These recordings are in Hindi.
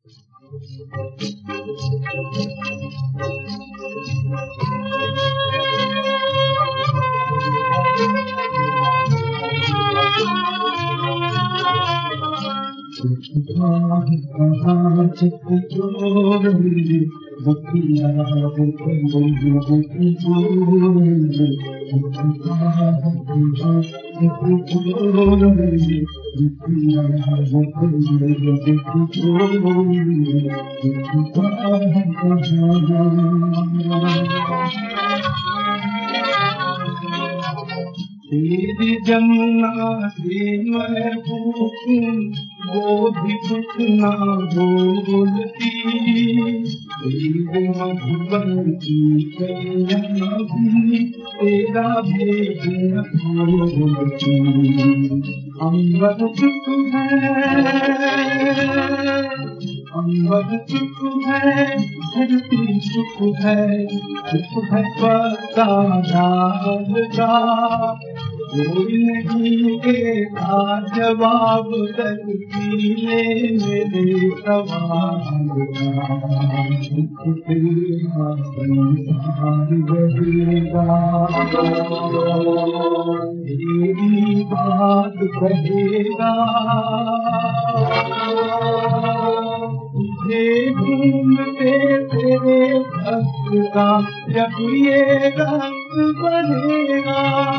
तेरी जमुना से मैं पूछूं वो भी कुछ ना बोलती, तेरे मधुबन की कन्या भी तेरा भेद न बोलती। अम्बर चुप है, अम्बर चुप है, धरती चुप है पता डालता, कोई नहीं देता जवाब तकदीरे मेरे सवाल का। तेरा संसार बढ़ेगा, तेरी बात कहेगा, तुझे ढूंढते तेरे भक्त का जब ये रंग बनेगा।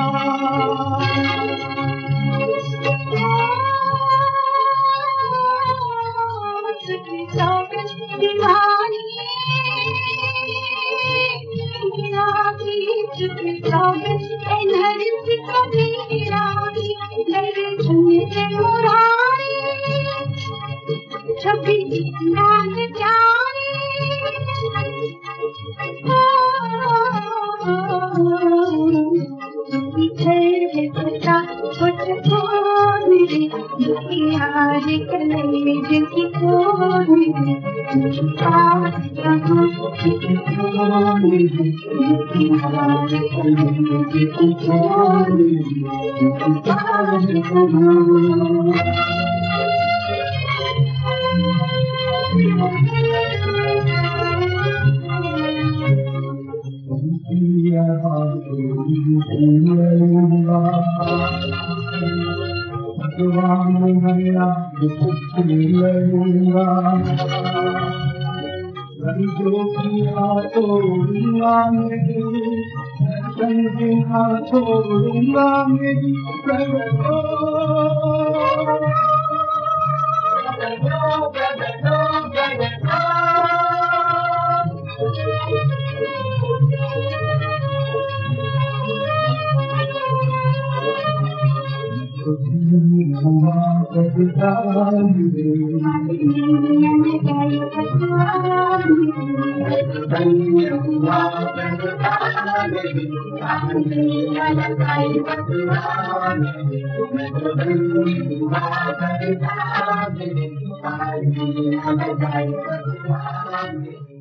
छवि नाग जाने पता कुछ कौन यार कलेज की कौन यार भगवान भैया लूंगा, जो किया तोड़ूंगा मेरी, छोड़ूंगा मेरी Thank you.